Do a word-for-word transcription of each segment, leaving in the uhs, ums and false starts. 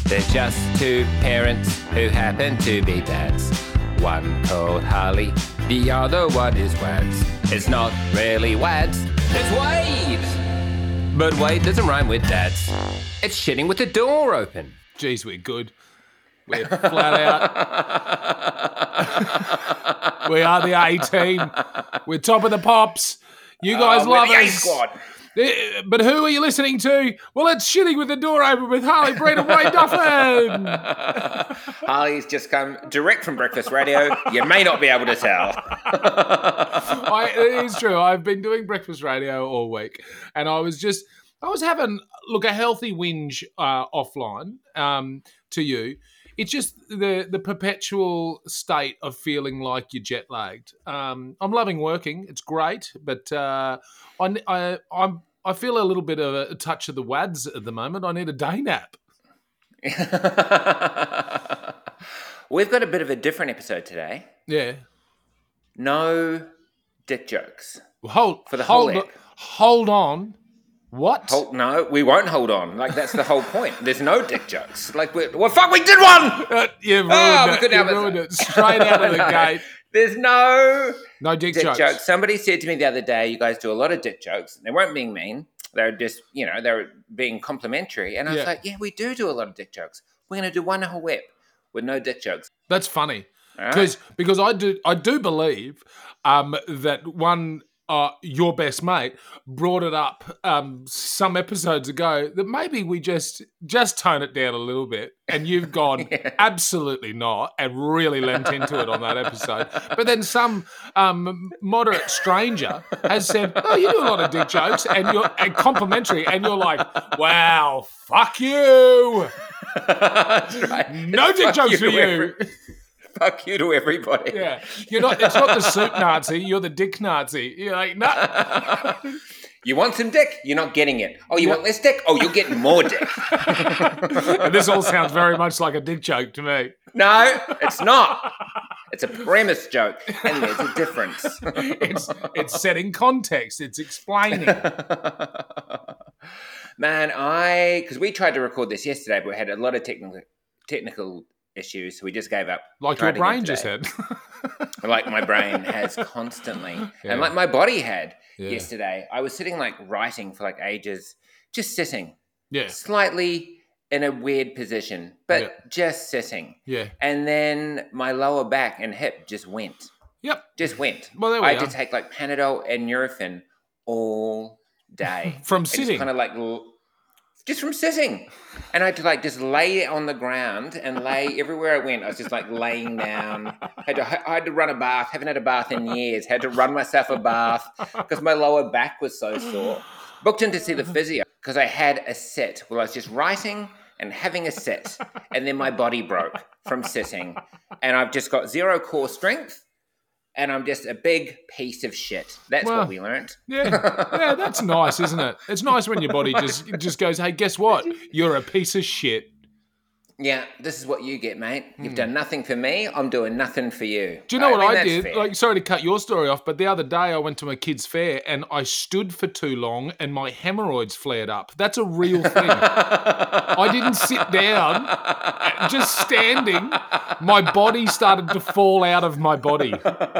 They're just two parents who happen to be dads. One called Harley, the other one is Wads. It's not really Wads, it's Wade! But Wade doesn't rhyme with dads. It's shitting with the door open. Jeez, we're good. We're flat out. We are the A-team. We're top of the pops. You guys oh, love we're the us. A-squad. But who are you listening to? Well, it's Shitting with the Door Open with Harley Breen and Wade Duffin. Harley's just come direct from Breakfast Radio. You may not be able to tell. I, it is true. I've been doing Breakfast Radio all week, and I was just, I was having, look, a healthy whinge uh, offline um, to you. It's just the the perpetual state of feeling like you're jet lagged. Um, I'm loving working; it's great, but uh, I, I I'm I feel a little bit of a touch of the wads at the moment. I need a day nap. We've got a bit of a different episode today. Yeah. No dick jokes. Hold for the hold whole ep. Hold on. What? Hold, no, we won't hold on. Like, that's the whole point. There's no dick jokes. Like, we're, well, fuck, we did one! Uh, you ruined oh, it. We you ruined it. Straight out of the no, gate. There's no... No dick, dick jokes. jokes. Somebody said to me the other day, you guys do a lot of dick jokes. They weren't being mean. They were just, you know, they were being complimentary. And I was Yeah. like, yeah, we do do a lot of dick jokes. We're going to do one whole whip with no dick jokes. That's funny. All Because right? because I do I do believe um, that one uh, your best mate brought it up um, some episodes ago that maybe we just just tone it down a little bit, and you've gone Yeah. absolutely not and really lent into it on that episode. But then some um, moderate stranger has said, "Oh, you do a lot of dick jokes and you're and complimentary," and you're like, "Wow, fuck you." That's right. No dick Fuck jokes you for to you. every- Fuck you to everybody. Yeah, you're not. It's not the soup Nazi. You're the dick Nazi. You're like, no. You want some dick? You're not getting it. Oh, you Yeah. want less dick? Oh, you're getting more dick. And this all sounds very much like a dick joke to me. No, it's not. It's a premise joke, and there's a difference. It's it's setting context. It's explaining. Man, I because we tried to record this yesterday, but we had a lot of technical technical issues, so we just gave up. Like Tried your brain again just today. had. Like my brain has constantly, Yeah. and like my body had Yeah. yesterday. I was sitting like writing for like ages, just sitting, Yeah, slightly in a weird position, but Yeah. just sitting. yeah. And then my lower back and hip just went, Yep. just went. Well, there we I had are. to take like Panadol and Nurofen all day. From It just sitting. kind of like l- just from sitting, and I had to like just lay on the ground and lay everywhere I went. I was just like laying down. Had to, I had to run a bath. Haven't had a bath in years. Had to run myself a bath because my lower back was so sore. Booked in to see the physio because I had a sit. Well, I was just writing and having a sit, and then my body broke from sitting, and I've just got zero core strength. And I'm just a big piece of shit. That's Well, what we learned. Yeah, yeah. That's nice, isn't it? It's nice when your body just just goes, "Hey, guess what? You're a piece of shit." Yeah, this is what you get, mate. You've done nothing for me. I'm doing nothing for you. Do you know I what mean, I that's did? fair. Like, sorry to cut your story off, but the other day I went to a kid's fair and I stood for too long and my hemorrhoids flared up. That's a real thing. I didn't sit down, just standing. My body started to fall out of my body.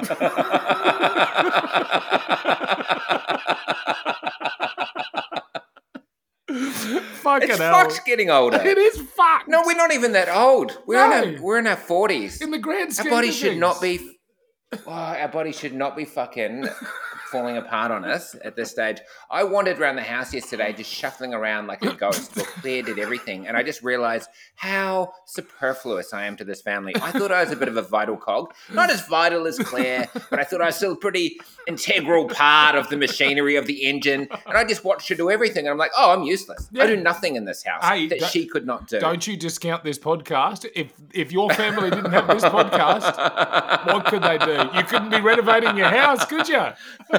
Fucking it's hell. fucked getting older. It is fucked. No, we're not even that old. We're in No. our we're in our forties. In the grand scheme Our body of should things. not be. Oh, our body should not be fucking falling apart on us at this stage. I wandered around the house yesterday, just shuffling around like a ghost. Well, Claire did everything, and I just realised how superfluous I am to this family. I thought I was a bit of a vital cog, not as vital as Claire, but I thought I was still a pretty integral part of the machinery of the engine. And I just watched her do everything, and I'm like, oh, I'm useless. Yeah. I do nothing in this house Hey, that don't- she could not do. Don't you discount this podcast. If if your family didn't have this podcast, what could they do? You couldn't be renovating your house, could you?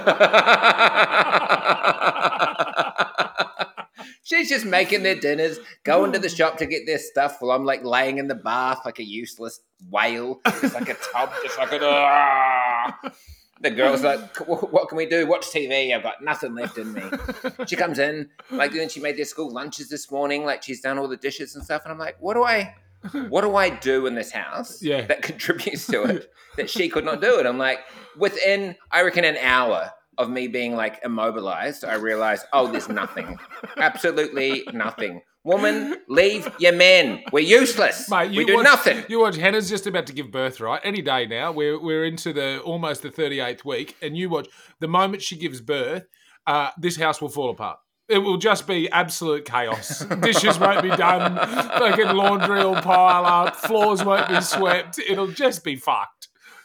She's just making their dinners, going to the shop to get their stuff while I'm like laying in the bath like a useless whale, just like a tub, just like a. Ah. The girl's like, what can we do? Watch T V. I've got nothing left in me. She comes in, like, then she made their school lunches this morning. Like, she's done all the dishes and stuff. And I'm like, what do I, what do I do in this house Yeah. that contributes to it that she could not do it? I'm like, within, I reckon, an hour of me being like immobilized, I realized, oh, there's nothing. Absolutely nothing. Woman, leave your men. We're useless. Mate, we do watch, nothing. You watch, Hannah's just about to give birth, right? Any day now. We're we're into the almost the thirty-eighth week, and you watch the moment she gives birth, uh, this house will fall apart. It will just be absolute chaos. Dishes won't be done. Fucking laundry will pile up. Floors won't be swept. It'll just be fucked.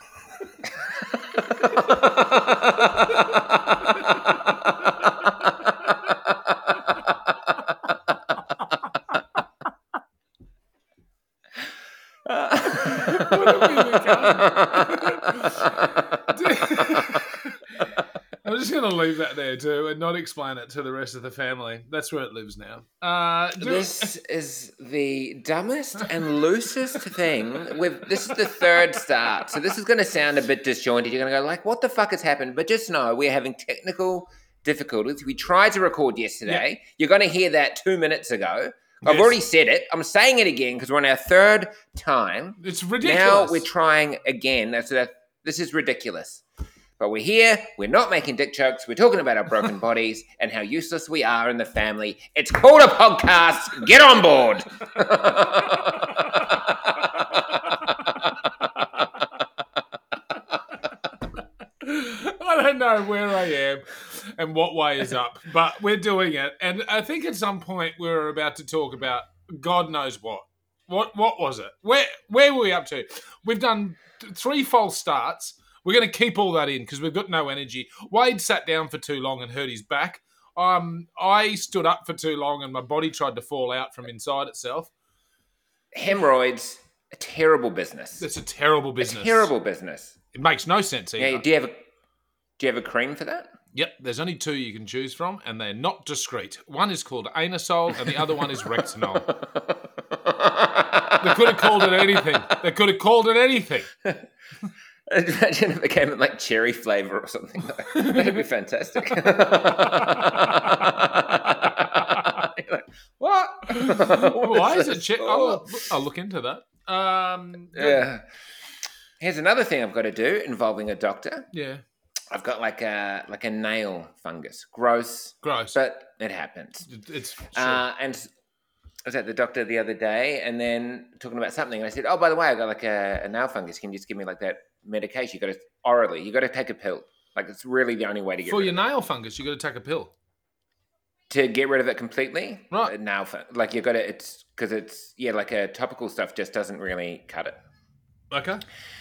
I'm just going to leave that there too and not explain it to the rest of the family. That's where it lives now. Uh, do- this is the dumbest and loosest thing. We've, this is the third start, so this is going to sound a bit disjointed. You're going to go like, what the fuck has happened? But just know we're having technical difficulties. We tried to record yesterday. Yeah. You're going to hear that two minutes ago. I've yes. already said it. I'm saying it again because we're on our third time. It's ridiculous. Now we're trying again. That's that. This is ridiculous. But we're here. We're not making dick jokes. We're talking about our broken bodies and how useless we are in the family. It's called a podcast. Get on board. I don't know where I am and what way is up, but we're doing it. And I think at some point we were about to talk about God knows what. What what was it? Where where were we up to? We've done three false starts. We're going to keep all that in because we've got no energy. Wade sat down for too long and hurt his back. Um, I stood up for too long and my body tried to fall out from inside itself. Hemorrhoids, a terrible business. It's a terrible business. A terrible business. It makes no sense either. Yeah, do you have a do you have a cream for that? Yep, there's only two you can choose from, and they're not discreet. One is called Anusol, and the other one is Rexinol. They could have called it anything. They could have called it anything. Imagine if it came in like cherry flavour or something. That'd be fantastic. Like, what? Why is it cherry? I'll, I'll look into that. Um, yeah. Here's another thing I've got to do involving a doctor. Yeah. I've got like a like a nail fungus. Gross. Gross. But it happens. It's sure. Uh, and I was at the doctor the other day and then talking about something. And I said, oh, by the way, I got like a, a nail fungus. Can you just give me like that medication? You got to orally. You got to take a pill. Like it's really the only way to get For rid your of it. nail fungus, you got to take a pill. To get rid of it completely? Right. Uh, nail fun- Like you got to, it's because it's, yeah, like a topical stuff just doesn't really cut it. Okay.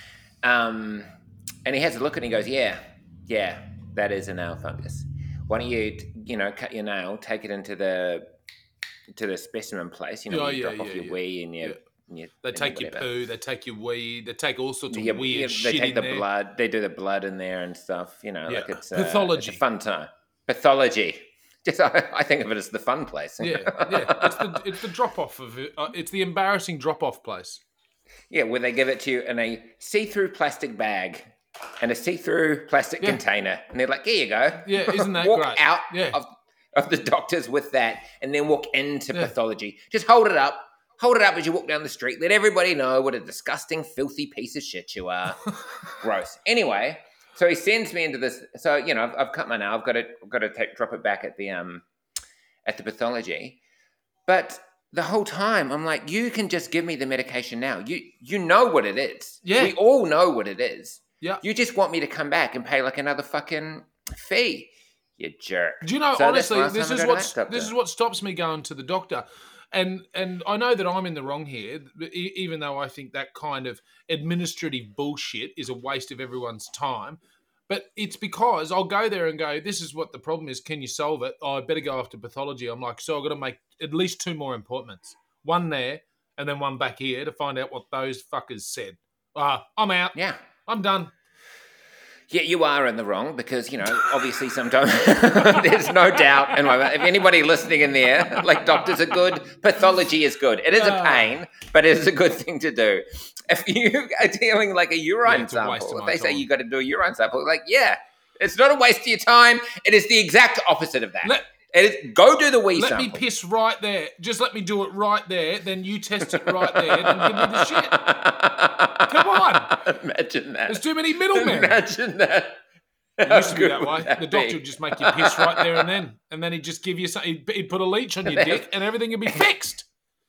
Um, and he has a look and he goes, yeah, yeah, that is a nail fungus. Why don't you, you know, cut your nail, take it into the to the specimen place, you know, oh, you yeah, drop yeah, off your yeah. wee and your... Yeah. And your they and take your whatever. poo, they take your wee, they take all sorts of yeah, weird yeah, shit They take in the there. blood, they do the blood in there and stuff, you know, Yeah. like it's, uh, Pathology. it's a fun time. Pathology. Just, I, I think of it as the fun place. yeah, yeah. It's the, it's the drop-off of it. Uh, it's the embarrassing drop-off place. Yeah, where they give it to you in a see-through plastic bag and a see-through plastic Yeah. container. And they're like, here you go. Yeah, isn't that walk great? out Yeah. of, of the doctors with that and then walk into Yeah. pathology. Just hold it up. Hold it up as you walk down the street. Let everybody know what a disgusting, filthy piece of shit you are. Gross. Anyway, so he sends me into this. So, you know, I've, I've cut my nail. I've got to, I've got to take, drop it back at the um at the pathology. But the whole time, I'm like, you can just give me the medication now. You you know what it is. Yeah. We all know what it is. Yeah. You just want me to come back and pay like another fucking fee. You jerk. Do you know, So that's honestly, last this time I is got a what doctor. this is what stops me going to the doctor. And and I know that I'm in the wrong here, e- even though I think that kind of administrative bullshit is a waste of everyone's time. But it's because I'll go there and go, this is what the problem is. Can you solve it? Oh, I better go after pathology. I'm like, so I've got to make at least two more appointments. One there and then one back here to find out what those fuckers said. Ah, I'm out. Yeah. I'm done. Yeah, you are in the wrong because, you know, obviously sometimes there's no doubt. And if anybody listening in there, like doctors are good, pathology is good. It is a pain, but it is a good thing to do. If you are doing like a urine Yeah, it's a waste sample, of if my they say time. you got to do a urine sample, like, yeah, it's not a waste of your time. It is the exact opposite of that. Let- It is, go do the wee Let sample. me piss right there. Just let me do it right there. Then you test it right there. Then give me the shit. Come on. Imagine that. There's too many middlemen. Imagine that. It used to be How that good way. would that The doctor be? would just make you piss right there and then. And then he'd just give you something. He'd, he'd put a leech on your dick and everything would be fixed.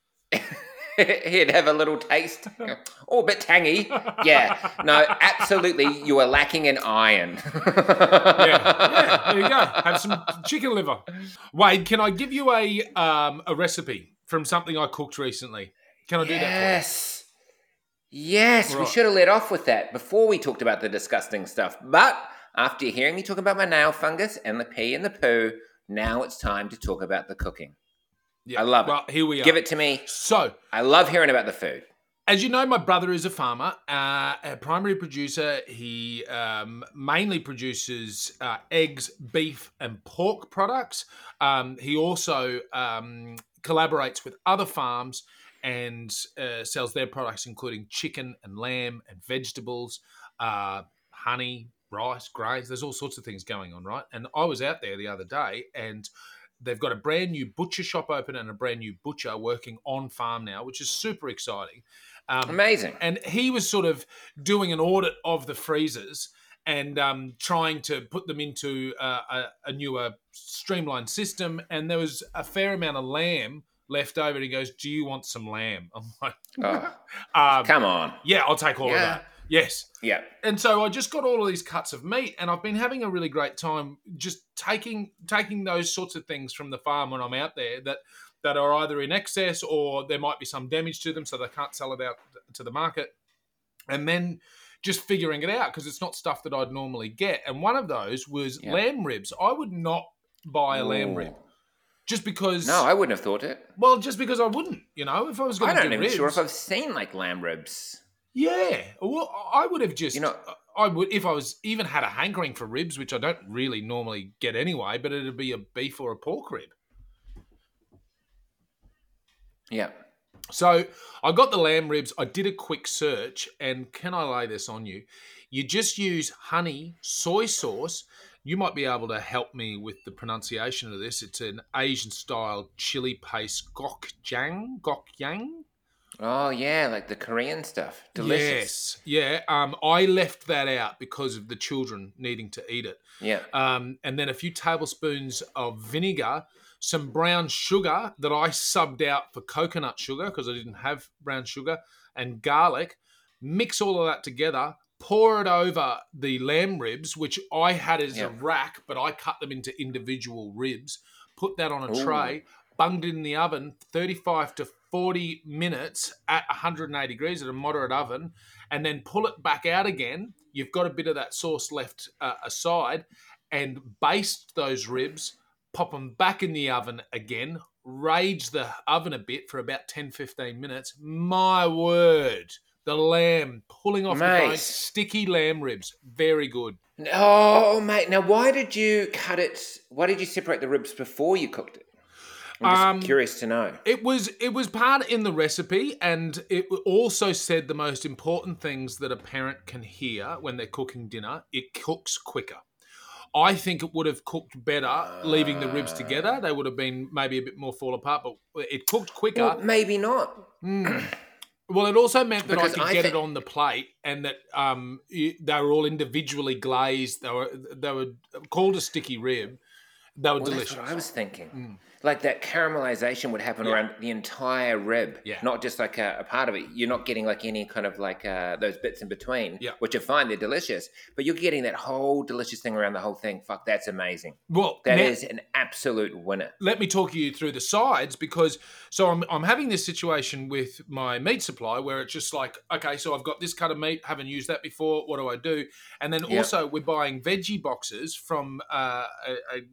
He'd have a little taste. Oh, a bit tangy. Yeah. No, absolutely. You are lacking in iron. Yeah. Yeah. There you go. Have some chicken liver. Wade, can I give you a um, a recipe from something I cooked recently? Can I do that Yes. Yes. We Right. should have let off with that before we talked about the disgusting stuff. But after hearing me talk about my nail fungus and the pee and the poo, now it's time to talk about the cooking. for you? Yeah. I love it. Well, here we are. Give it to me. So, I love hearing about the food. as you know, my brother is a farmer, uh, a primary producer. He um, mainly produces uh, eggs, beef, and pork products. Um, he also um, collaborates with other farms and uh, sells their products, including chicken and lamb and vegetables, uh, honey, rice, grains. There's all sorts of things going on, right? And I was out there the other day and they've got a brand new butcher shop open and a brand new butcher working on farm now, which is super exciting. Um, Amazing. and he was sort of doing an audit of the freezers and um, trying to put them into uh, a, a newer streamlined system. And there was a fair amount of lamb left over. And he goes, "Do you want some lamb?" I'm like, Oh, um, come on. "Yeah, I'll take all of Yeah. that." Yes. Yeah. And so I just got all of these cuts of meat, and I've been having a really great time just taking taking those sorts of things from the farm when I'm out there that that are either in excess or there might be some damage to them, so they can't sell it out to the market, and then just figuring it out because it's not stuff that I'd normally get. And one of those was Yeah. lamb ribs. I would not buy a lamb Ooh. rib just because. No, I wouldn't have thought it. Well, just because I wouldn't. You know, if I was going I'm to not do even ribs, sure if I've seen like lamb ribs. yeah, well, I would have just, You know- I would, if I was even had a hankering for ribs, which I don't really normally get anyway, but it'd be a beef or a pork rib. Yeah. So I got the lamb ribs. I did a quick search, and can I lay this on you? You just use honey, soy sauce. You might be able to help me with the pronunciation of this. It's an Asian-style chili paste gokjang, gokjang. Oh yeah, like the Korean stuff. Delicious. Yes, yeah. Um, I left that out because of the children needing to eat it. Yeah. Um, and then a few tablespoons of vinegar, some brown sugar that I subbed out for coconut sugar because I didn't have brown sugar, and garlic. Mix all of that together. Pour it over the lamb ribs, which I had as Yeah. a rack, but I cut them into individual ribs. Put that on a Ooh. tray. Bunged it in the oven, thirty-five to forty minutes at one hundred eighty degrees at a moderate oven, and then pull it back out again. You've got a bit of that sauce left uh, aside, and baste those ribs, pop them back in the oven again, rage the oven a bit for about ten to fifteen minutes. My word, the lamb pulling off the bone, Mate. sticky lamb ribs, very good. Oh mate, now why did you cut it? Why did you separate the ribs before you cooked it? I'm just Um, curious to know. It was it was part in the recipe, and it also said the most important things that a parent can hear when they're cooking dinner. It cooks quicker. I think it would have cooked better leaving the ribs together. They would have been maybe a bit more fall apart, but it cooked quicker. Well, maybe not. Mm. Well, it also meant that Because I could I get thi- it on the plate, and that um, y- they were all individually glazed. They were they were called a sticky rib. They were Well, delicious. that's what I was thinking. Mm. Like that caramelization would happen Yeah. around the entire rib, Yeah. not just like a, a part of it. You're not getting like any kind of like uh, those bits in between, Yeah. which are fine. They're delicious, but you're getting that whole delicious thing around the whole thing. Fuck, that's amazing. Well, That now- is an absolute winner. let me talk you through the sides because so I'm I'm having this situation with my meat supply where it's just like, okay, so I've got this cut of meat, haven't used that before, what do I do? And then Yeah. also we're buying veggie boxes from uh, a,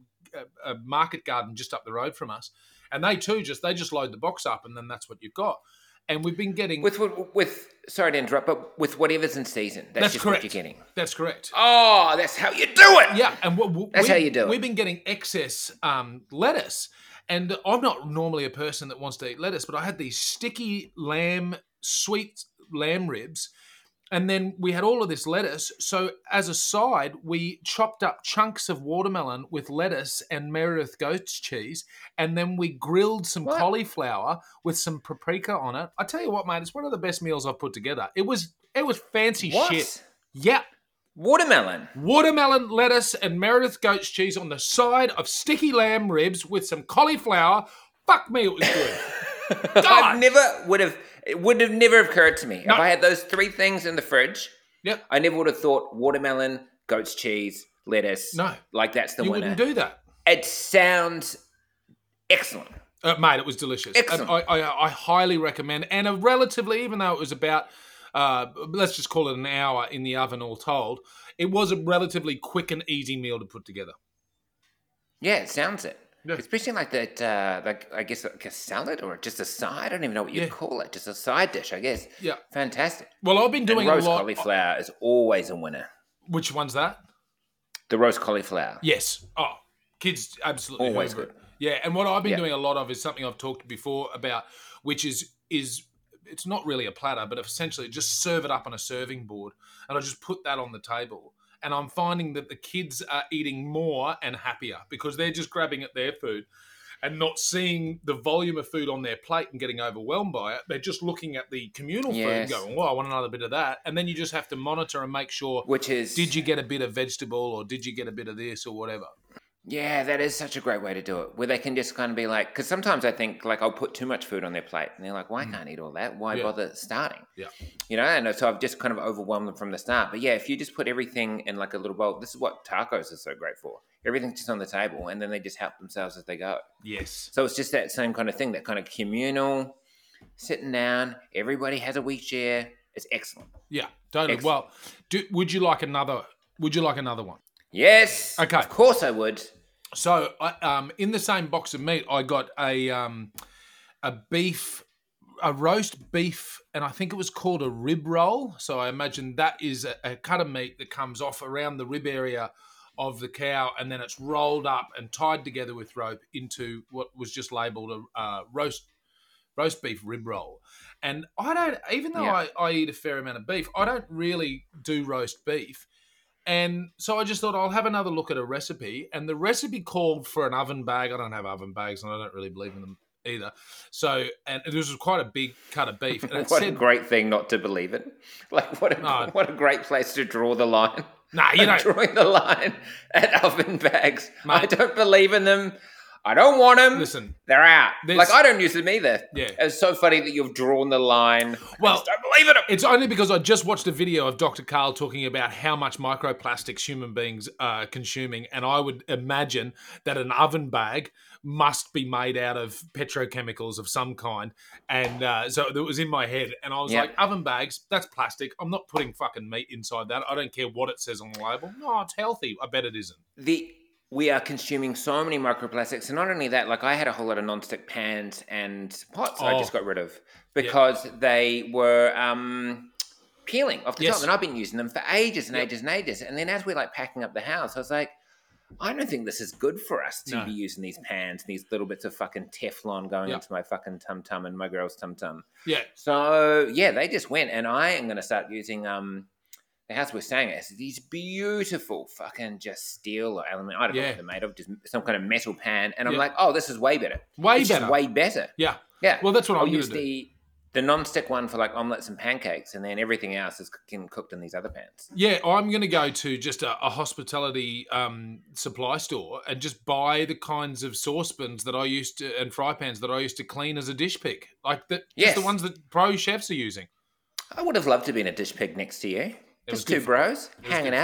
a, a market garden just up the road from us, and they too just they just load the box up and then that's what you've got. and we've been getting With with sorry to interrupt, but with whatever's in season, that's, that's just correct. what you're getting. That's correct. Oh, that's how you do it. Yeah, and w- w- that's we, how you do it. We've been getting excess um, lettuce, and I'm not normally a person that wants to eat lettuce, but I had these sticky lamb, sweet lamb ribs. And then we had all of this lettuce. So as a side, we chopped up chunks of watermelon with lettuce and Meredith goat's cheese. And then we grilled some What? cauliflower with some paprika on it. I tell you what, mate, it's one of the best meals I've put together. It was it was fancy What? shit. Yeah. Watermelon. Watermelon, lettuce, and Meredith goat's cheese on the side of sticky lamb ribs with some cauliflower. Fuck me, it was good. I never would have. It would have never occurred to me No. if I had those three things in the fridge. Yep. I never would have thought watermelon, goat's cheese, lettuce. No. like that's the You winner. wouldn't do that. It sounds excellent. Uh, mate, it was delicious. Excellent. And I, I, I highly recommend. And a relatively, even though it was about, uh, let's just call it an hour in the oven all told, it was a relatively quick and easy meal to put together. Yeah, it sounds it. Yeah. Especially like that, uh, like I guess like a salad or just a side. I don't even know what you'd Yeah. call it. Just a side dish, I guess. Yeah. Fantastic. Well, I've been doing and roast a lot. cauliflower is always a winner. Which one's that? The roast cauliflower. Yes. Oh, kids absolutely Always hoover it. good. Yeah, and what I've been Yeah. doing a lot of is something I've talked before about, which is is it's not really a platter, but essentially just serve it up on a serving board, and I just put that on the table. And I'm finding that the kids are eating more and happier because they're just grabbing at their food and not seeing the volume of food on their plate and getting overwhelmed by it. They're just looking at the communal Yes. food and going, "Oh, I want another bit of that." And then you just have to monitor and make sure, Which is did you get a bit of vegetable or did you get a bit of this or whatever? Yeah, that is such a great way to do it. Where they can just kind of be like, because sometimes I think like I'll put too much food on their plate, and they're like, "Well, I can't eat all that. Why Yeah. bother starting?" Yeah. You know, and so I've just kind of overwhelmed them from the start. But yeah, if you just put everything in like a little bowl, this is what tacos are so great for. Everything's just on the table, and then they just help themselves as they go. Yes. So it's just that same kind of thing, that kind of communal, sitting down, everybody has a wee share. It's excellent. Yeah, totally. Excellent. Well, do, would you like another? Would you like another one? Yes. Okay. Of course I would. So, I, um, in the same box of meat, I got a um, a beef, a roast beef, and I think it was called a rib roll. So I imagine that is a, a cut of meat that comes off around the rib area of the cow, and then it's rolled up and tied together with rope into what was just labelled a uh, roast roast beef rib roll. And I don't, even though Yeah. I, I eat a fair amount of beef, I don't really do roast beef. And so I just thought I'll have another look at a recipe. And the recipe called for an oven bag. I don't have oven bags, and I don't really believe in them either. So, and this was quite a big cut of beef. And it What said, a great thing not to believe it. Like, what a, No. what a great place to draw the line. nah, you know, Drawing the line at oven bags. I Mate. don't believe in them. I don't want them. listen, They're out. There's- Like, I don't use them either. Yeah. It's so funny that you've drawn the line. Well, I just don't believe in them. it's only because I just watched a video of Doctor Carl talking about how much microplastics human beings are consuming. And I would imagine that an oven bag must be made out of petrochemicals of some kind. And uh, so it was in my head. And I was Yeah. like, oven bags, that's plastic. I'm not putting fucking meat inside that. I don't care what it says on the label. No, it's healthy. I bet it isn't. The we are consuming so many microplastics, and not only that, like I had a whole lot of non-stick pans and pots I Oh. just got rid of because they were um, peeling off the Yes. top, and I've been using them for ages and Yep. ages and ages. And then as we're like packing up the house, I was like, I don't think this is good for us to No. be using these pans, these little bits of fucking Teflon going Yep. into my fucking tum tum and my girl's tum tum. Yeah. So yeah, they just went, and I am going to start using um. The house we're staying at has these beautiful fucking just steel or aluminum. I don't know Yeah. what they're made of, just some kind of metal pan. And I'm Yeah. like, oh, this is way better. Way it's just better. way better. Yeah. Yeah. Well, that's what I'll I'm going use to do. the the non-stick one for like omelets and pancakes, and then everything else is getting cooked in these other pans. Yeah, I'm going to go to just a, a hospitality um, supply store and just buy the kinds of saucepans that I used to and fry pans that I used to clean as a dish pick, like the, just Yes. the ones that pro chefs are using. I would have loved to be in a dish pig next to you. was Just good two fun. bros It was hanging good out. fun.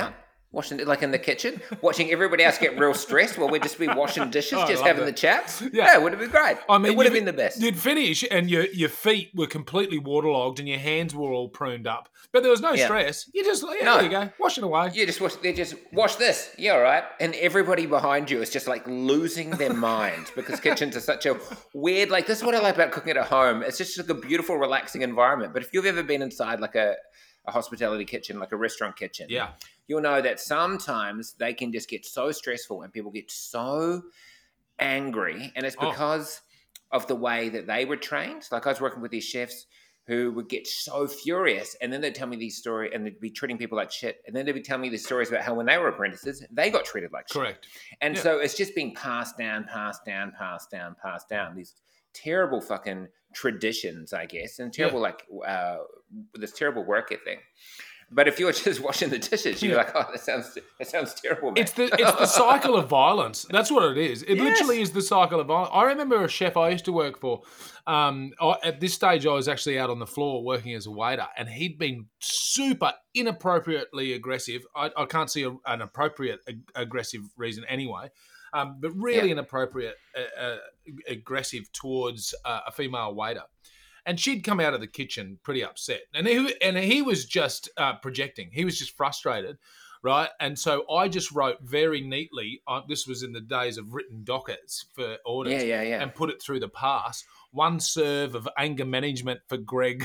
Washing like in the kitchen, watching everybody else get real stressed while we'd just be washing dishes, Oh, I just love having that. the chats. Yeah. Yeah, it would have been great. I mean, it would have you'd- been the best. You'd finish and your your feet were completely waterlogged and your hands were all pruned up, but there was no Yeah. stress. You just yeah, No. there you go, wash it away. You just watch. They just watch this. Yeah, all right. And everybody behind you is just like losing their mind because kitchens are such a weird. Like this is what I like about cooking at home. It's just like a beautiful, relaxing environment. But if you've ever been inside like a, a hospitality kitchen, like a restaurant kitchen, Yeah. you'll know that sometimes they can just get so stressful and people get so angry, and it's Oh. because of the way that they were trained. Like I was working with these chefs who would get so furious, and then they'd tell me these stories, and they'd be treating people like shit, and then they'd be telling me these stories about how when they were apprentices, they got treated like shit. Correct. And Yeah. so it's just being passed down, passed down, passed down, passed down. These terrible fucking traditions, I guess, and terrible like uh, this terrible work ethic. But if you're just washing the dishes, you're Yeah. like, oh, that sounds that sounds terrible, mate. It's the it's the cycle of violence. That's what it is. It Yes. literally is the cycle of violence. I remember a chef I used to work for. Um, I, at this stage, I was actually out on the floor working as a waiter, and he'd been super inappropriately aggressive. I, I can't see a, an appropriate ag- aggressive reason anyway, um, but really Yeah. inappropriate uh, uh, aggressive towards uh, a female waiter. And she'd come out of the kitchen pretty upset, and he and he was just uh, projecting. He was just frustrated, right? And so I just wrote very neatly. Uh, this was in the days of written dockets for orders, Yeah, yeah, yeah. and put it through the pass. One serve of anger management for Greg.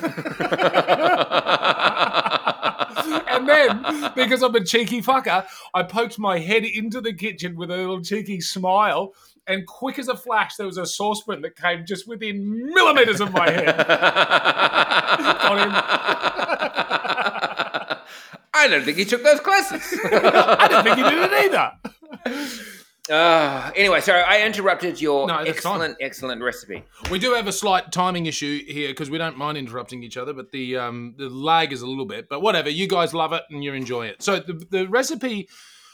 And then, because I'm a cheeky fucker, I poked my head into the kitchen with a little cheeky smile, and quick as a flash, there was a saucepan that came just within millimetres of my head. On him. I don't think he took those classes. I didn't think he did it either. Uh, anyway, sorry, I interrupted your No, that's fine. excellent, excellent recipe. We do have a slight timing issue here because we don't mind interrupting each other, but the um, the lag is a little bit. But whatever, you guys love it and you enjoy it. So the the recipe,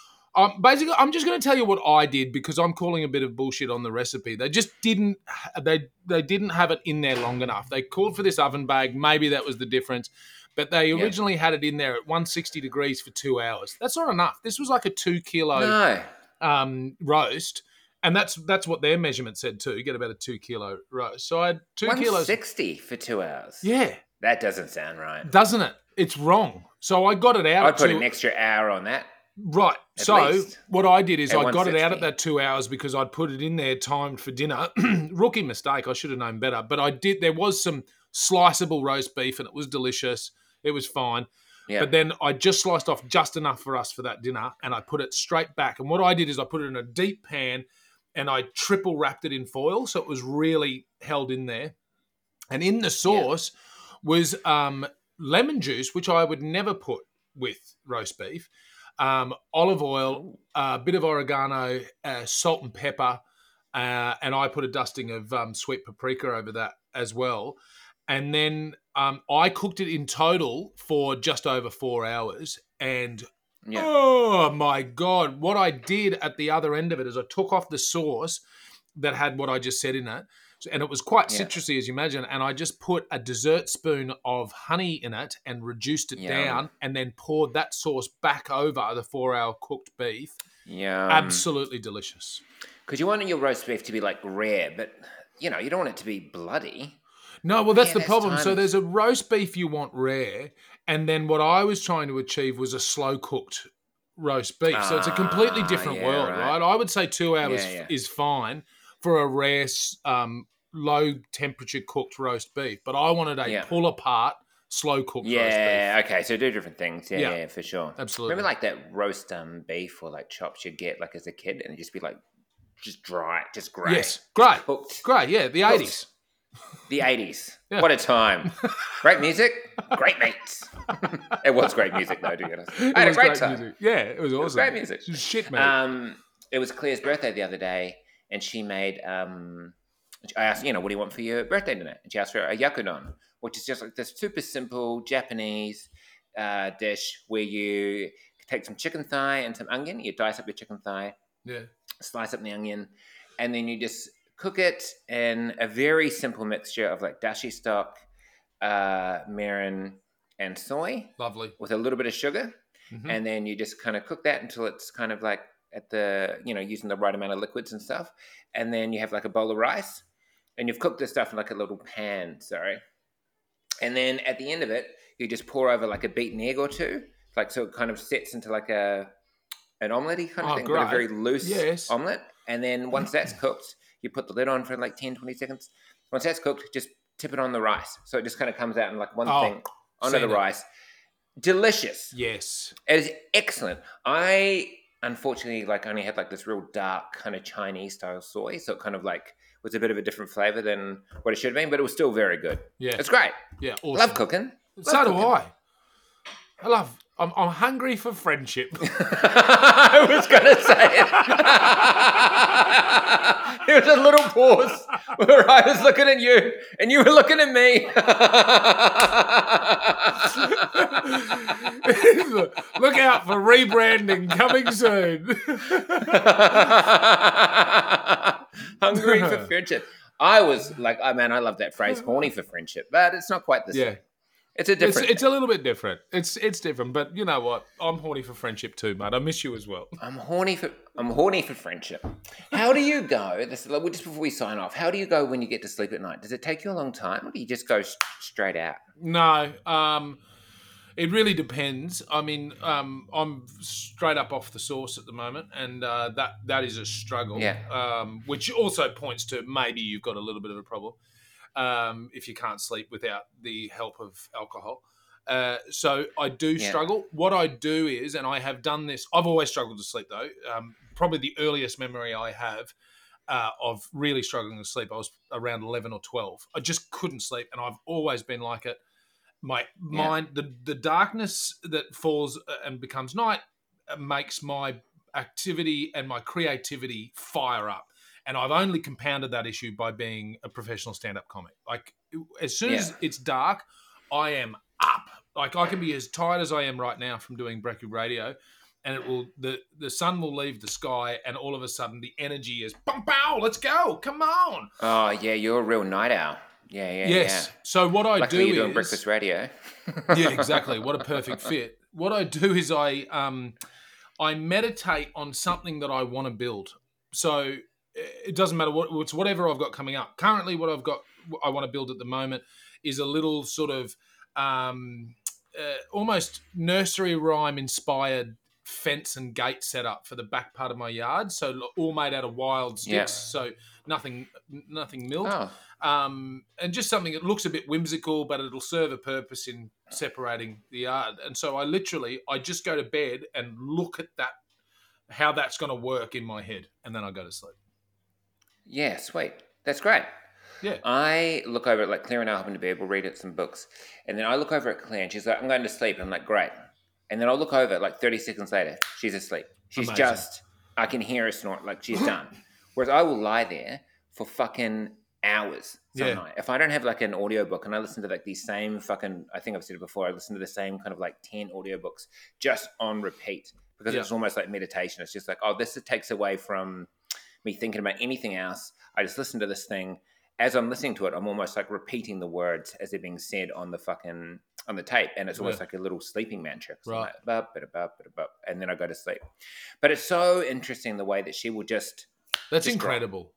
um, basically, I'm just going to tell you what I did because I'm calling a bit of bullshit on the recipe. They just didn't they they didn't have it in there long enough. They called for this oven bag. Maybe that was the difference. But they Yeah. originally had it in there at one hundred sixty degrees for two hours. That's not enough. This was like a two kilo No. um, roast, and that's that's what their measurement said too. You get about a two kilo roast. So I had two one kilos. sixty for two hours. Yeah, That doesn't sound right. doesn't it? It's wrong. So I got it out. I'd at put two, an extra hour on that. right. at So least. what I did is At I got it out one at that two hours because I'd put it in there timed for dinner. Rookie mistake. I should have known better. But I did. There was some sliceable roast beef, and it was delicious. It was fine. Yeah. But then I just sliced off just enough for us for that dinner, and I put it straight back. And what I did is I put it in a deep pan, and I triple wrapped it in foil, so it was really held in there. And in the sauce was um, lemon juice, which I would never put with roast beef, um, olive oil, a bit of oregano, uh, salt and pepper, uh, and I put a dusting of um, sweet paprika over that as well. And then um, I cooked it in total for just over four hours. And Yeah. oh my God, what I did at the other end of it is I took off the sauce that had what I just said in it. And it was quite Yeah. citrusy, as you imagine. And I just put a dessert spoon of honey in it and reduced it Yum. down and then poured that sauce back over the four hour cooked beef. Yeah. Absolutely delicious. Because you want your roast beef to be like rare, but you know you don't want it to be bloody. No, well, that's Yeah, the that's problem. So timing. there's a roast beef you want rare, and then what I was trying to achieve was a slow cooked roast beef. So it's a completely Ah, different yeah, world, right. right? I would say two hours Yeah, yeah. is fine for a rare, um, low temperature cooked roast beef, but I wanted a Yeah. pull apart, slow cooked roast Yeah. beef. Okay. So do different things. Yeah. Yeah. Yeah. For sure. Absolutely. Remember like that roast um beef or like chops you get like as a kid, and it'd just be like just dry, just grey. Yes, great, Cooked. great. Yeah, the Cooked. eighties. The eighties. Yeah. What a time. Great music, great mates. It was great music though, to be honest. I had a great time. Music. Yeah, it was awesome. great music. Shit, mate. Um, it was Claire's birthday the other day, and she made. Um, I asked, you know, what do you want for your birthday dinner? And she asked for a yakudon, which is just like this super simple Japanese uh, dish where you take some chicken thigh and some onion. You dice up your chicken thigh, yeah. slice up the onion, and then you just cook it in a very simple mixture of like dashi stock, uh, mirin, and soy Lovely. with a little bit of sugar. Mhm. and then you just kind of cook that until it's kind of like at the, you know, using the right amount of liquids and stuff. And then you have like a bowl of rice, and you've cooked this stuff in like a little pan, sorry. And then at the end of it, you just pour over like a beaten egg or two, like so it kind of sets into like a an omelette-y kind of Oh, thing, but a great. very loose Yes. omelette. And then once that's cooked, you put the lid on for like ten, twenty seconds. Once that's cooked, just tip it on the rice. So it just kind of comes out in like one Oh, thing onto the seen it. rice. Delicious. Yes. It is excellent. I unfortunately like only had like this real dark kind of Chinese style soy, so it kind of like was a bit of a different flavor than what it should have been, but it was still very good. Yeah. It's great. Yeah. Awesome. Love cooking. So Love do cooking. I. I love. I'm, I'm hungry for friendship. I was going to say it. There was a little pause where I was looking at you and you were looking at me. Look out for rebranding coming soon. Hungry for friendship. I was like, oh man, I love that phrase, horny for friendship, but it's not quite the Yeah. same. It's a It's, different. it's a little bit different. It's it's different, but you know what? I'm horny for friendship too, mate. I miss you as well. I'm horny for I'm horny for friendship. How do you go? This like, just before we sign off. How do you go when you get to sleep at night? Does it take you a long time, or do you just go sh- straight out? No, um, it really depends. I mean, um, I'm straight up off the sauce at the moment, and uh, that that is a struggle. Yeah. Um, which also points to maybe you've got a little bit of a problem um, if you can't sleep without the help of alcohol. Uh, so I do Yeah. struggle. What I do is, and I have done this. I've always struggled to sleep though. Um, probably the earliest memory I have uh, of really struggling to sleep, I was around eleven or twelve. I just couldn't sleep, and I've always been like it. My mind, the the darkness that falls and becomes night uh, makes my activity and my creativity fire up. And I've only compounded that issue by being a professional stand-up comic. Like, as soon as Yeah. it's dark, I am up. Like, I can be as tired as I am right now from doing Breakfast Radio, and it will the the sun will leave the sky, and all of a sudden the energy is bum pow, let's go, come on. Oh yeah, you're a real night owl. Yeah, yeah, Yes. yeah. So what I Luckily do you're doing is breakfast radio. yeah, exactly. What a perfect fit. What I do is I um I meditate on something that I want to build. So it doesn't matter what it's whatever I've got coming up. Currently, what I've got I want to build at the moment is a little sort of um, uh, almost nursery rhyme inspired fence and gate setup for the back part of my yard. So all made out of wild sticks. Yeah. So nothing nothing milled. Oh, Um, and just something that looks a bit whimsical, but it'll serve a purpose in separating the yard. And so I literally, I just go to bed and look at that, how that's going to work in my head, and then I go to sleep. yeah, sweet. That's great. Yeah. I look over at like Claire and I hop into bed, we'll read at some books, and then I look over at Claire and she's like, I'm going to sleep. I'm like, great. And then I'll look over like thirty seconds later, she's asleep. She's Amazing. just, I can hear her snort, like she's done. Whereas I will lie there for fucking hours some Yeah. night. If I don't have like an audiobook and I listen to like these same fucking, I think I've said it before, I listen to the same kind of like ten audiobooks just on repeat because Yeah. it's almost like meditation. It's just like, oh, this takes away from me thinking about anything else. I just listen to this thing. As I'm listening to it, I'm almost like repeating the words as they're being said on the fucking, on the tape. And it's almost Yeah. like a little sleeping mantra. So I'm Right. like, bup, bada, bup, bada, bup, and then I go to sleep. But it's so interesting the way that she will just, That's Just incredible.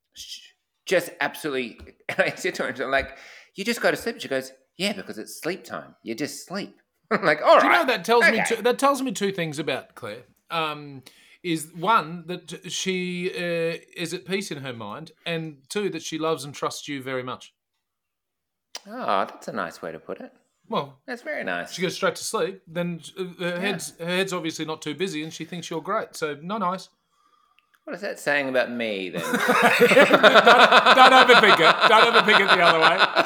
just absolutely, and I said to her, I'm like, you just go to sleep. She goes, yeah, because it's sleep time. You just sleep. I'm like, all Do you right. know that tells me okay. two, that tells me two things about Claire. Um, is one that she uh, is at peace in her mind, and two that she loves and trusts you very much. Oh, that's a nice way to put it. Well, That's very nice. she goes straight to sleep. Then uh, her head's her head's obviously not too busy, and she thinks you're great. So no, nice. What is that saying about me then? don't, don't overthink it. Don't overthink it the other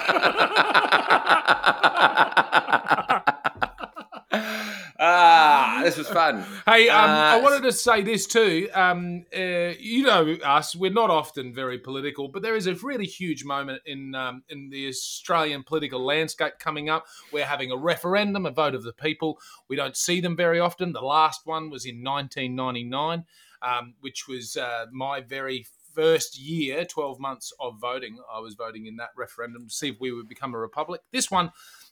way. Ah, this was fun. Hey, um, I Uh, wanted to say this too. Um, uh, you know us; we're not often very political, but there is a really huge moment in um, in the Australian political landscape coming up. We're having a referendum, a vote of the people. We don't see them very often. The last one was in nineteen ninety-nine, um, which was uh, my very first year, twelve months of voting. I was voting in that referendum to see if we would become a republic. This one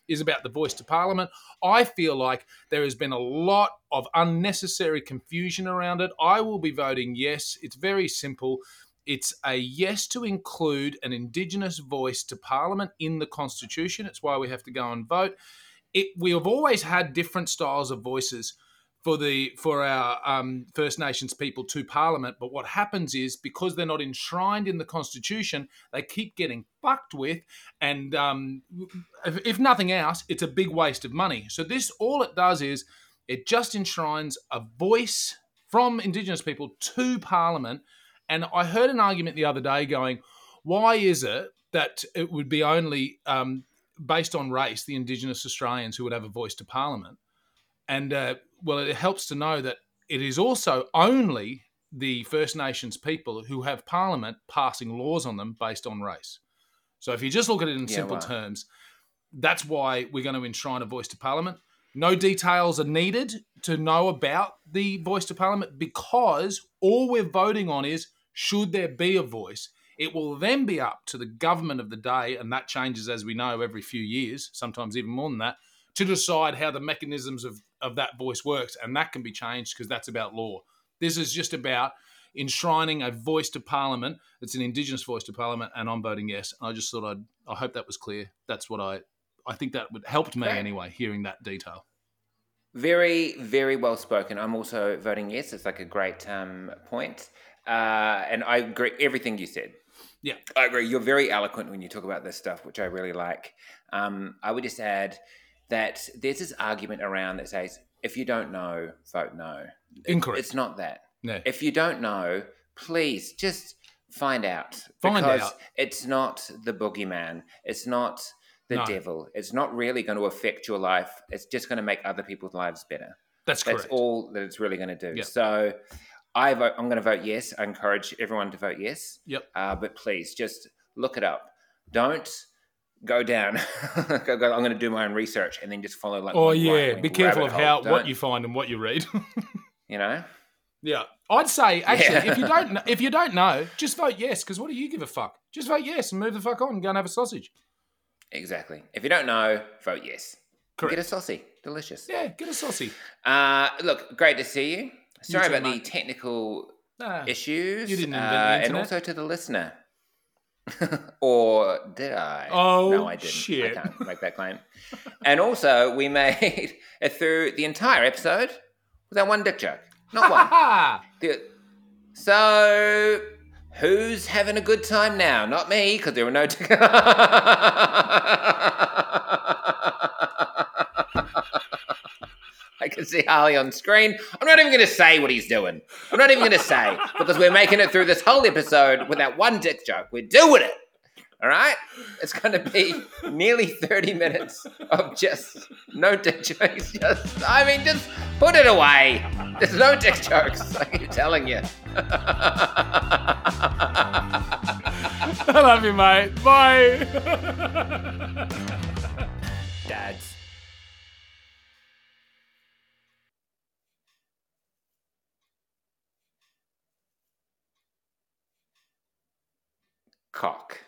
is about the voice to Parliament. I feel like there has been a lot of unnecessary confusion around it. I will be voting yes. It's very simple. It's a yes to include an Indigenous voice to Parliament in the Constitution. It's why we have to go and vote. It, we have always had different styles of voices for the for our um, First Nations people to Parliament, but what happens is because they're not enshrined in the Constitution, they keep getting fucked with, and um, if, if nothing else, it's a big waste of money. So this, all it does is it just enshrines a voice from Indigenous people to Parliament. And I heard an argument the other day going, why is it that it would be only um, based on race, the Indigenous Australians who would have a voice to Parliament? And, uh, well, it helps to know that it is also only the First Nations people who have Parliament passing laws on them based on race. So if you just look at it in Yeah, simple wow. terms, that's why we're going to enshrine a voice to Parliament. No details are needed to know about the voice to Parliament because all we're voting on is should there be a voice. It will then be up to the government of the day, and that changes, as we know, every few years, sometimes even more than that, to decide how the mechanisms of, of that voice works, and that can be changed because that's about law. This is just about enshrining a voice to Parliament. It's an Indigenous voice to Parliament, and I'm voting yes. I just thought I'd, I hope that was clear. That's what I, I think that would helped me Great. anyway, hearing that detail. Very, very well spoken. I'm also voting yes. It's like a great um, point. Uh, and I agree everything you said. Yeah. I agree. You're very eloquent when you talk about this stuff, which I really like. Um, I would just add that there's this argument around that says, if you don't know, vote no. Incorrect. It's not that. No. If you don't know, please just find out. Find because out. It's not the boogeyman. It's not the No. devil. It's not really going to affect your life. It's just going to make other people's lives better. That's correct. That's all that it's really going to do. Yep. So I vote, I'm going to vote yes. I encourage everyone to vote yes. Yep. Uh, but please just look it up. Don't go down. go, go, I'm going to do my own research and then just follow like. Oh one yeah, right-wing be careful of rabbit how hole. what Don't- you find and what you read. You know. Yeah, I'd say actually, Yeah. if you don't kn- if you don't know, just vote yes. Because what do you give a fuck? Just vote yes and move the fuck on and go and have a sausage. Exactly. If you don't know, vote yes. Correct. Get a saucy. Delicious. Yeah, get a saucy. Uh, look, great to see you. Sorry too, about mate. the technical Nah, issues. you didn't invent the uh, And internet. also to the listener. Or did I? Oh, no, I didn't. shit. I can't make that claim. And also, we made it through the entire episode without one dick joke. Not one. Ha! The- So, who's having a good time now? Not me, because there were no. T- I can see Harley on screen. I'm not even going to say what he's doing. I'm not even going to say because we're making it through this whole episode without one dick joke. We're doing it. All right? It's going to be nearly thirty minutes of just no dick jokes. Just, I mean, just put it away. There's no dick jokes. I keep telling you. I love you, mate. Bye. Dads. Cock.